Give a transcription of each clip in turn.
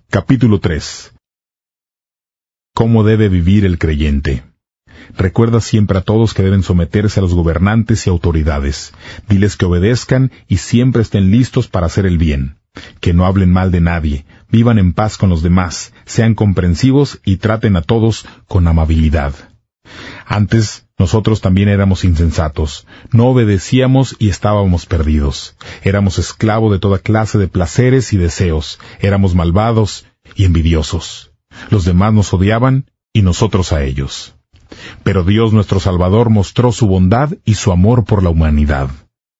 Capítulo 3. ¿Cómo debe vivir el creyente? Recuerda siempre a todos que deben someterse a los gobernantes y autoridades. Diles que obedezcan y siempre estén listos para hacer el bien. Que no hablen mal de nadie, vivan en paz con los demás, sean comprensivos y traten a todos con amabilidad. Antes, nosotros también éramos insensatos, no obedecíamos y estábamos perdidos. Éramos esclavos de toda clase de placeres y deseos, éramos malvados y envidiosos. Los demás nos odiaban y nosotros a ellos. Pero Dios nuestro Salvador mostró su bondad y su amor por la humanidad.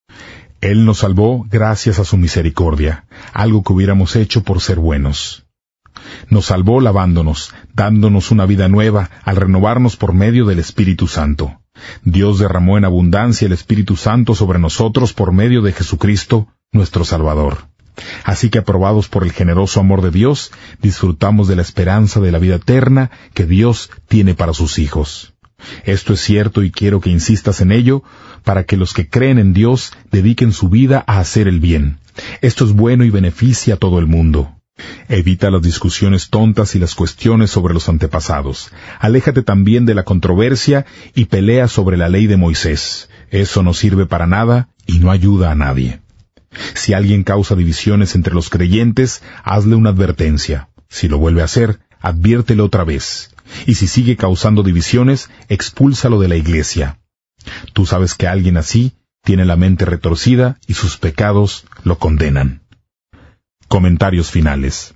Él nos salvó gracias a su misericordia, algo que hubiéramos hecho por ser buenos. Nos salvó lavándonos, dándonos una vida nueva al renovarnos por medio del Espíritu Santo. Dios derramó en abundancia el Espíritu Santo sobre nosotros por medio de Jesucristo, nuestro Salvador. Así que, aprobados por el generoso amor de Dios, disfrutamos de la esperanza de la vida eterna que Dios tiene para sus hijos. Esto es cierto y quiero que insistas en ello, para que los que creen en Dios dediquen su vida a hacer el bien. Esto es bueno y beneficia a todo el mundo. Evita las discusiones tontas y las cuestiones sobre los antepasados. Aléjate también de la controversia y pelea sobre la ley de Moisés. Eso no sirve para nada y no ayuda a nadie. Si alguien causa divisiones entre los creyentes, hazle una advertencia. Si lo vuelve a hacer, adviértele otra vez. Y si sigue causando divisiones, expúlsalo de la iglesia. Tú sabes que alguien así tiene la mente retorcida y sus pecados lo condenan. Comentarios finales.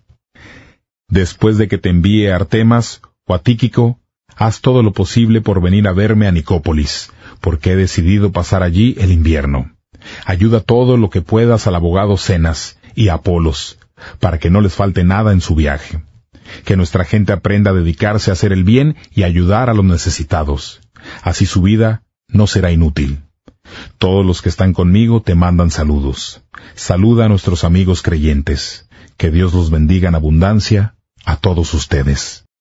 Después de que te envíe a Artemas o a Tíquico, haz todo lo posible por venir a verme a Nicópolis, porque he decidido pasar allí el invierno. Ayuda todo lo que puedas al abogado Zenas y a Apolos, para que no les falte nada en su viaje. Que nuestra gente aprenda a dedicarse a hacer el bien y ayudar a los necesitados. Así su vida no será inútil. Todos los que están conmigo te mandan saludos. Saluda a nuestros amigos creyentes. Que Dios los bendiga en abundancia a todos ustedes.